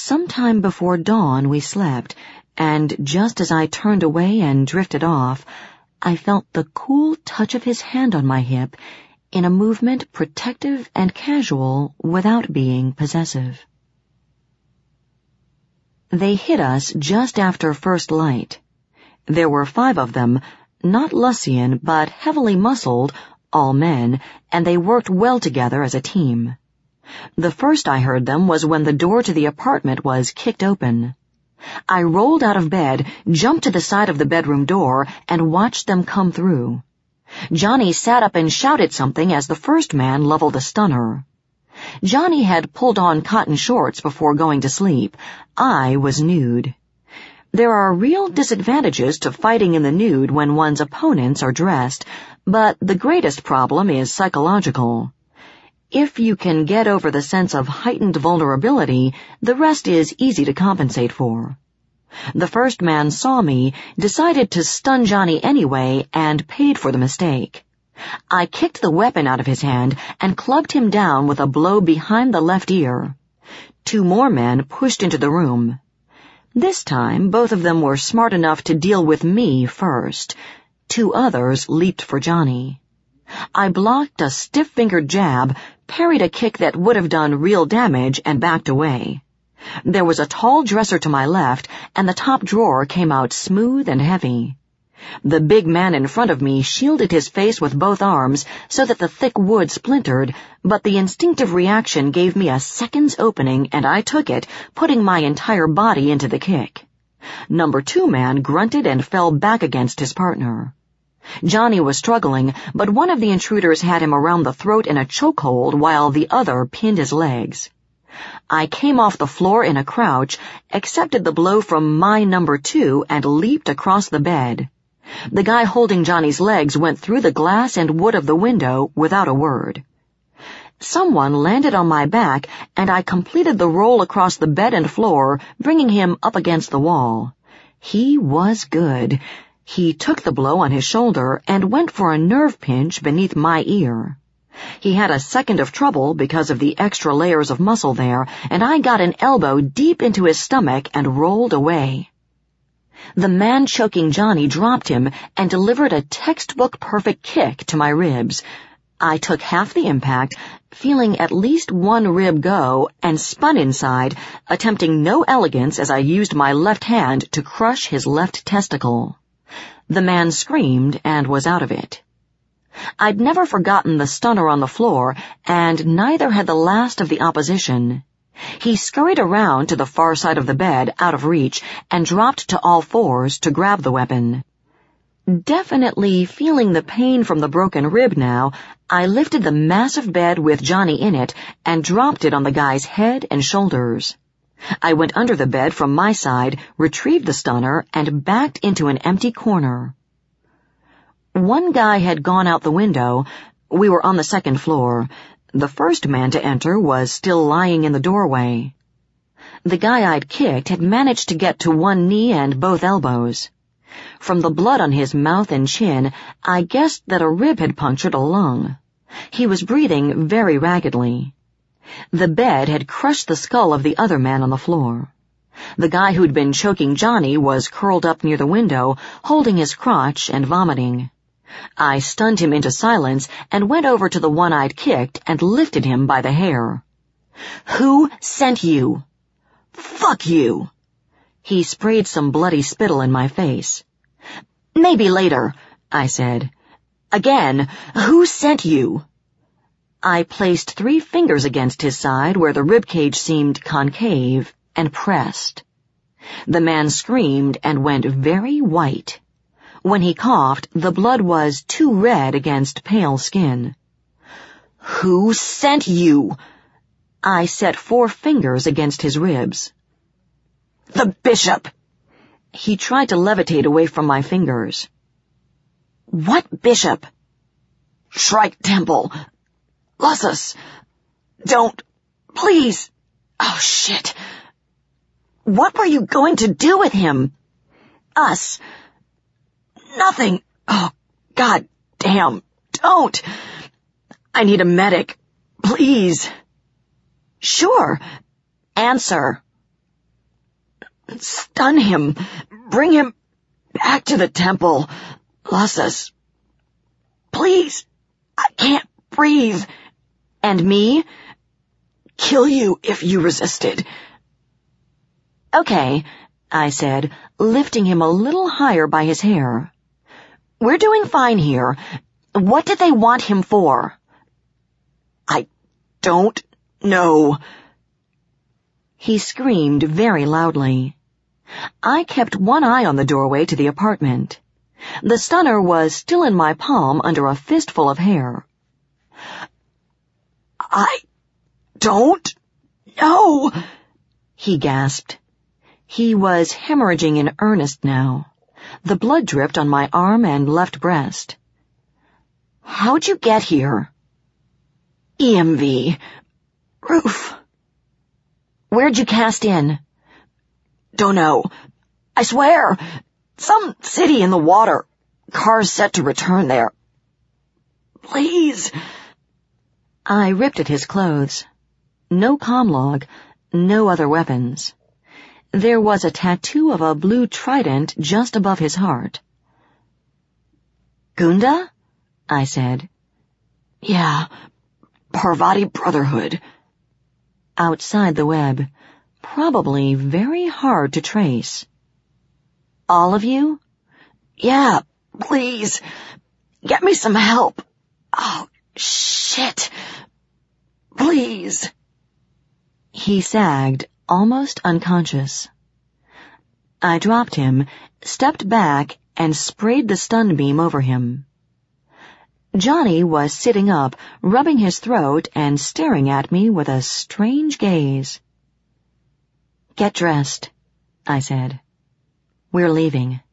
Sometime before dawn we slept, and just as I turned away and drifted off, I felt the cool touch of his hand on my hip in a movement protective and casual without being possessive. They hit us just after first light. There were 5 of them, not Lucian but heavily muscled, all men, and they worked well together as a team. The first I heard them was when the door to the apartment was kicked open. I rolled out of bed, jumped to the side of the bedroom door, and watched them come through. Johnny sat up and shouted something as the first man leveled a stunner. Johnny had pulled on cotton shorts before going to sleep. I was nude. There are real disadvantages to fighting in the nude when one's opponents are dressed, but the greatest problem is psychological. If you can get over the sense of heightened vulnerability, the rest is easy to compensate for. The first man saw me, decided to stun Johnny anyway, and paid for the mistake. I kicked the weapon out of his hand and clubbed him down with a blow behind the left ear. 2 more men pushed into the room. This time, both of them were smart enough to deal with me first. 2 others leaped for Johnny. I blocked a stiff-fingered jab, parried a kick that would have done real damage, and backed away. There was a tall dresser to my left, and the top drawer came out smooth and heavy. The big man in front of me shielded his face with both arms so that the thick wood splintered, but the instinctive reaction gave me a second's opening, and I took it, putting my entire body into the kick. Number 2 man grunted and fell back against his partner. Johnny was struggling, but one of the intruders had him around the throat in a chokehold while the other pinned his legs. I came off the floor in a crouch, accepted the blow from my number 2, and leaped across the bed. The guy holding Johnny's legs went through the glass and wood of the window without a word. Someone landed on my back, and I completed the roll across the bed and floor, bringing him up against the wall. He was good. He took the blow on his shoulder and went for a nerve pinch beneath my ear. He had a second of trouble because of the extra layers of muscle there, and I got an elbow deep into his stomach and rolled away. The man choking Johnny dropped him and delivered a textbook-perfect kick to my ribs. I took half the impact, feeling at least 1 rib go, and spun inside, attempting no elegance as I used my left hand to crush his left testicle. The man screamed and was out of it. I'd never forgotten the stunner on the floor, and neither had the last of the opposition. He scurried around to the far side of the bed, out of reach, and dropped to all 4s to grab the weapon. Definitely feeling the pain from the broken rib now, I lifted the massive bed with Johnny in it and dropped it on the guy's head and shoulders. I went under the bed from my side, retrieved the stunner, and backed into an empty corner. One guy had gone out the window. We were on the 2nd floor. The first man to enter was still lying in the doorway. The guy I'd kicked had managed to get to 1 knee and both elbows. From the blood on his mouth and chin, I guessed that a rib had punctured a lung. He was breathing very raggedly. The bed had crushed the skull of the other man on the floor. The guy who'd been choking Johnny was curled up near the window, holding his crotch and vomiting. I stunned him into silence and went over to the one I'd kicked and lifted him by the hair. "Who sent you?" "Fuck you!" He sprayed some bloody spittle in my face. "Maybe later," I said. "Again, who sent you?" I placed 3 fingers against his side where the ribcage seemed concave and pressed. The man screamed and went very white. When he coughed, the blood was too red against pale skin. "Who sent you?" I set 4 fingers against his ribs. "The bishop!" He tried to levitate away from my fingers. "What bishop?" "Shrike Temple. Lussus. Don't. Please. Oh, shit. What were you going to do with him?" "Us. Nothing. Oh, God damn. Don't. I need a medic. Please." "Sure. Answer." Stun him. Bring him back to the temple. Lassus. Please. I can't breathe. And me? Kill you if you resisted. Okay, I said, lifting him a little higher by his hair. We're doing fine here. What did they want him for? I don't know. He screamed very loudly. I kept one eye on the doorway to the apartment. The stunner was still in my palm under a fistful of hair. I don't know, he gasped. He was hemorrhaging in earnest now. The blood dripped on my arm and left breast. How'd you get here? EMV. Roof. Where'd you cast in? Don't know. I swear. Some city in the water. Cars set to return there. Please. I ripped at his clothes. No comm-log, no other weapons. There was a tattoo of a blue trident just above his heart. Gunda? I said. Yeah, Parvati Brotherhood. Outside the web, probably very hard to trace. All of you? Yeah, please. Get me some help. Oh, shit. Please. He sagged, almost unconscious. I dropped him, stepped back, and sprayed the stun beam over him. Johnny was sitting up, rubbing his throat and staring at me with a strange gaze. Get dressed, I said. We're leaving.